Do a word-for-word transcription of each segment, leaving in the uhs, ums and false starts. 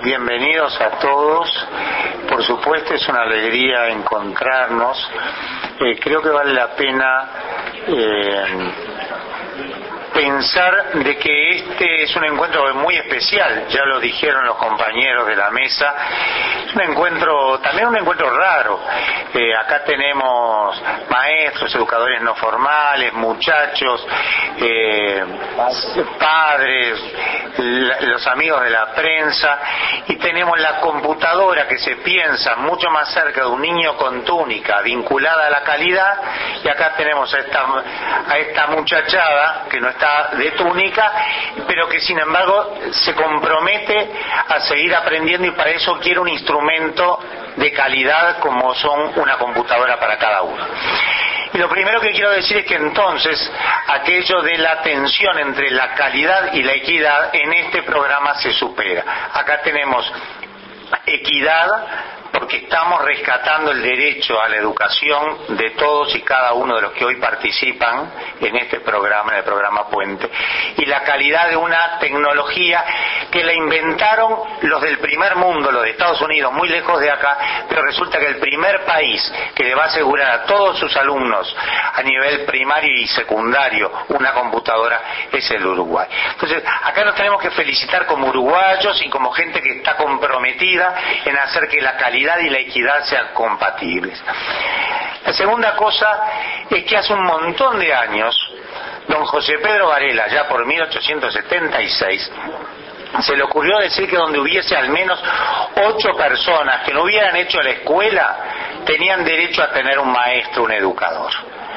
bienvenidos a todos. Por supuesto es una alegría encontrarnos. Eh, creo que vale la pena eh, pensar de que este es un encuentro muy especial, ya lo dijeron los compañeros de la mesa. Es un encuentro, también un encuentro raro. Eh, acá tenemos maestros, educadores no formales, muchachos, eh, padres, la, los amigos de la prensa, y tenemos la computadora que se piensa mucho más cerca de un niño con túnica vinculada a la calidad, y acá tenemos a esta, a esta muchachada que no está de túnica, pero que sin embargo se compromete a seguir aprendiendo, y para eso quiere un instrumento de calidad como son una computadora para cada uno. Y lo primero que quiero decir es que entonces aquello de la tensión entre la calidad y la equidad en este programa se supera. Acá tenemos equidad porque estamos rescatando el derecho a la educación de todos y cada uno de los que hoy participan en este programa, en el programa Puente, y la calidad de una tecnología que la inventaron los del primer mundo, los de Estados Unidos, muy lejos de acá, pero resulta que el primer país que le va a asegurar a todos sus alumnos a nivel primario y secundario una computadora es el Uruguay. Entonces, acá nos tenemos que felicitar como uruguayos y como gente que está comprometida en hacer que la calidad y la equidad sean compatibles. La segunda cosa es que hace un montón de años don José Pedro Varela, ya por mil ochocientos setenta y seis, se le ocurrió decir que donde hubiese al menos ocho personas que no hubieran hecho la escuela tenían derecho a tener un maestro, un educador.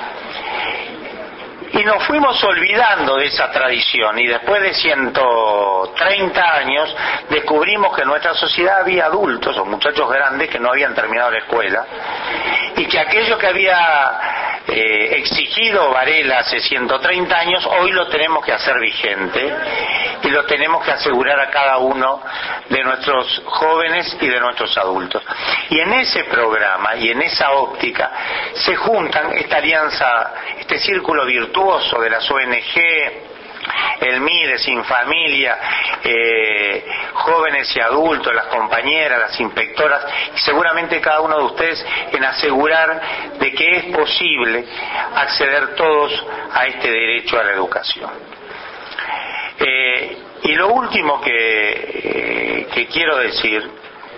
Y nos fuimos olvidando de esa tradición, y después de ciento treinta años descubrimos que en nuestra sociedad había adultos o muchachos grandes que no habían terminado la escuela, y que aquello que había eh, exigido Varela hace ciento treinta años hoy lo tenemos que hacer vigente, y lo tenemos que asegurar a cada uno de nuestros jóvenes y de nuestros adultos. Y en ese programa y en esa óptica se juntan esta alianza, este círculo virtuoso de las O N G, el MIDES, Infamilia, eh, jóvenes y adultos, las compañeras, las inspectoras, y seguramente cada uno de ustedes en asegurar de que es posible acceder todos a este derecho a la educación. Eh, y lo último que, eh, que quiero decir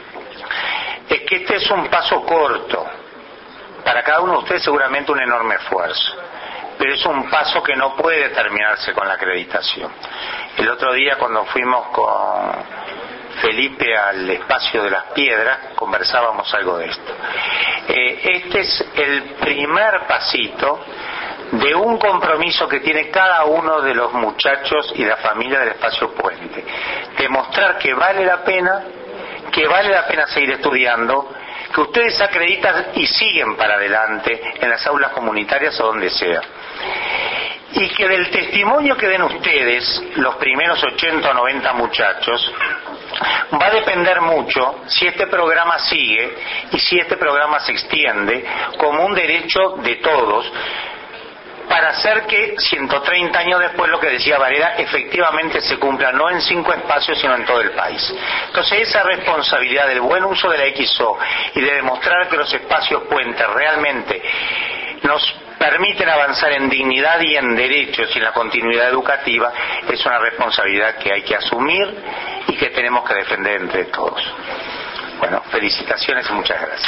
es que este es un paso corto, para cada uno de ustedes seguramente un enorme esfuerzo, pero es un paso que no puede terminarse con la acreditación. El otro día cuando fuimos con Felipe al espacio de las piedras conversábamos algo de esto. Eh, este es el primer pasito de un compromiso que tiene cada uno de los muchachos y la familia del espacio Puente, demostrar que vale la pena, que vale la pena seguir estudiando, que ustedes acreditan y siguen para adelante en las aulas comunitarias o donde sea, y que del testimonio que den ustedes, los primeros ochenta o noventa muchachos, va a depender mucho si este programa sigue y si este programa se extiende como un derecho de todos, para hacer que ciento treinta años después, lo que decía Varela, efectivamente se cumpla no en cinco espacios sino en todo el país. Entonces esa responsabilidad del buen uso de la X O y de demostrar que los espacios puentes realmente nos permiten avanzar en dignidad y en derechos y en la continuidad educativa es una responsabilidad que hay que asumir y que tenemos que defender entre todos. Bueno, felicitaciones y muchas gracias.